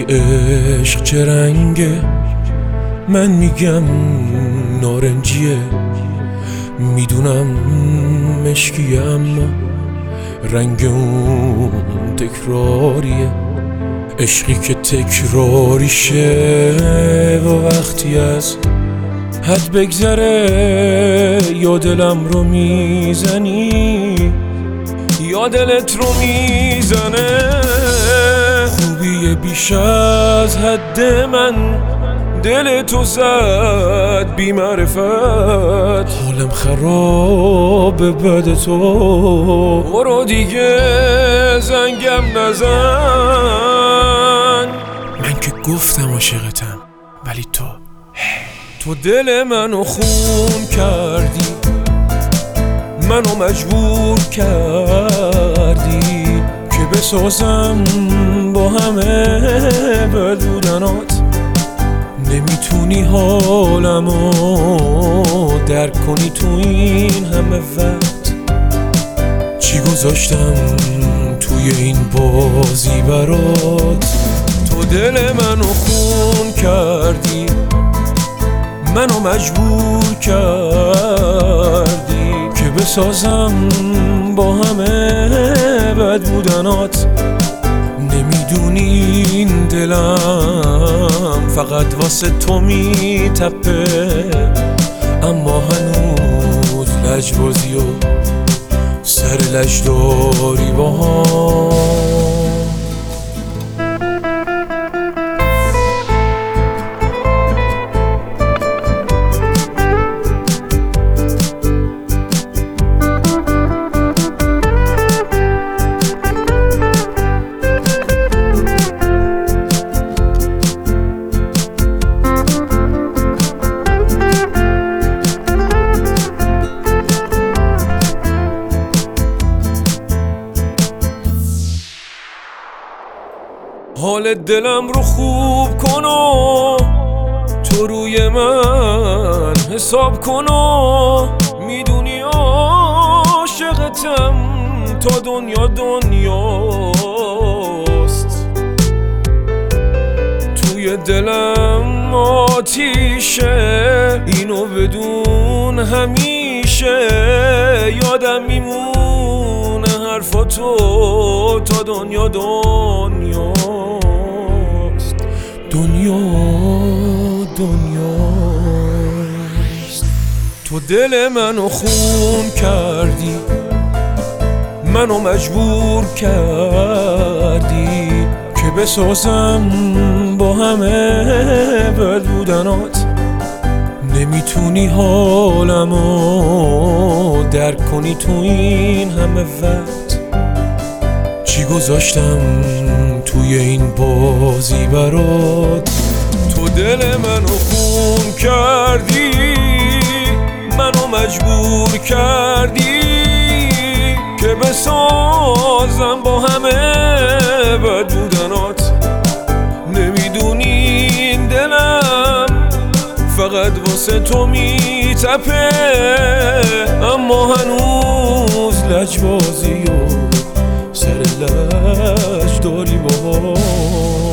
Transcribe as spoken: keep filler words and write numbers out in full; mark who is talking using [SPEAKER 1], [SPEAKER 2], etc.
[SPEAKER 1] میگی عشق چه رنگه، من میگم نارنجیه. میدونم مشکیه اما رنگ اون تکراریه. عشقی که تکراریشه و وقتی از حد بگذره یا دلم رو میزنی یا دلت رو میزنه. خوبیه بیش از حد من دل تو زد بی معرفت. حالم خرابه بعد تو، برو دیگه زنگم نزن. من که گفتم عاشقتم ولی تو تو دل منو خون کردی، منو مجبور کردی که بسازم با همه بد بودنات. نمیتونی حالمو درک کنی تو این همه وقت. چی گذاشتم توی این بازی برات؟ تو دل منو خون کردی، منو مجبور کردی که بسازم با همه بد بودنات. نمیدونی این دلم فقط واسه تو میتپه، اما هنوز لجبازی و سر لج داری با هم. حال دلم رو خوب کن و تو روی من حساب کن و میدونی عاشقتم تا دنیا دنیاست. توی دلم آتیشه، اینو بدون همیشه یادم میمونه حرفاتو تا دنیا دنیاست. دنیا دنیاست. تو دل منو خون کردی، منو مجبور کردی که بسازم با همه بد بودنات. نمیتونی حالمو درک کنی تو این همه وقت. چی گذاشتم توی این بازی برات؟ تو دل منو خون کردی، منو مجبور کردی که بسازم با همه بد بودنات. نمیدونی این دلم فقط واسه تو میتپه، اما هنوز لجبازی و سر لج داری با